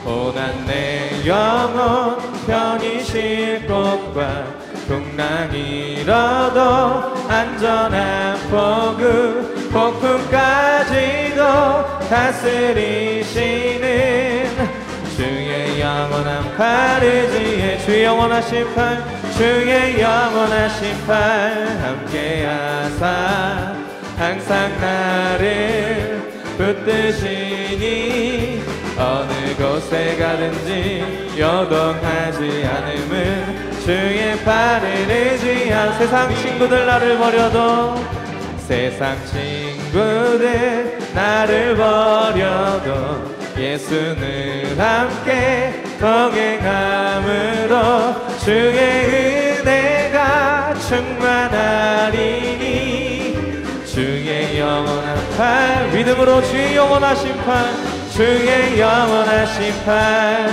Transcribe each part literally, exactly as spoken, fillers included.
고난 내 영혼 편히 쉴 곳과 풍랑이라도 안전한 포구 폭풍까지도 다스리시는 주의 영원한 팔 의지에 주의 영원하신 팔 주의 영원하신 팔 함께하사 항상 나를 붙드시니 어느 곳에 가든지 요동하지 않음은 주의 팔을 의지한 세상 친구들 나를 버려도 세상 친구들 나를 버려도 예수는 함께 동행함으로 주의 은혜가 충만하리니 주의 영원한 팔 믿음으로 주의 영원하신 팔 주의 영원하신 팔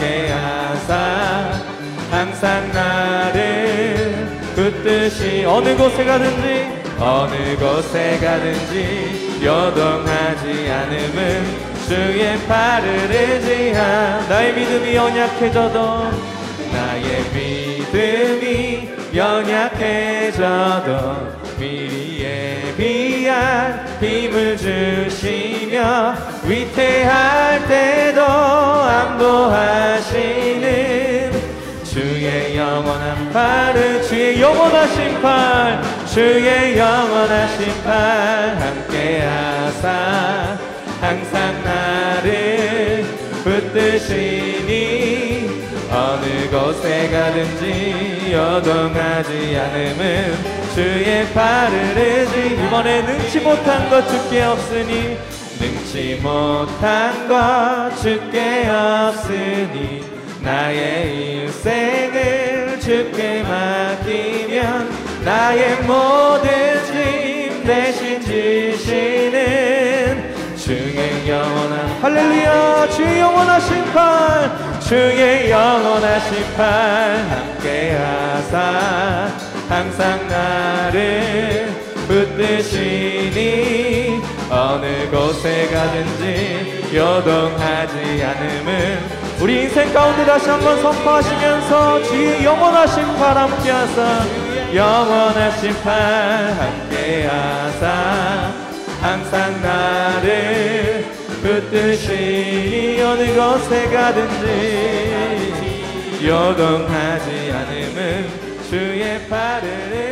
함께하사 항상 나를 붙드시 어느 곳에 가든지 어느 곳에 가든지 요동하지 않음은 주의 팔을 의지한 나의 믿음이 연약해져도 나의 믿음이 연약해져도 미리 예비한 힘을 주시며 위태할 때도 안보하시는 주의 영원한 팔을 주의 영원하신 팔 주의 영원하신 팔 함께하사 항상 나를 붙드시니 어느 곳에 가든지 요동하지 않음은 주의 팔을 의지 이번에 능치 못한 것 주께 없으니 능치 못한 것 주께 없으니 나의 일생을 주께 맡기면 나의 모든 짐 대신 지시는 주의 영원한 할렐루야 주의 영원하신 팔 주의 영원하신 팔 함께하사 항상 나를 붙드시니 어느 곳에 가든지 요동하지 않음은 우리 인생 가운데 다시 한번 선포하시면서 주의 영원하신 팔 함께하사 영원하신 팔 함께하사 항상 나를 붙드시니 어느 곳에 가든지 요동하지 않음은 주의 팔을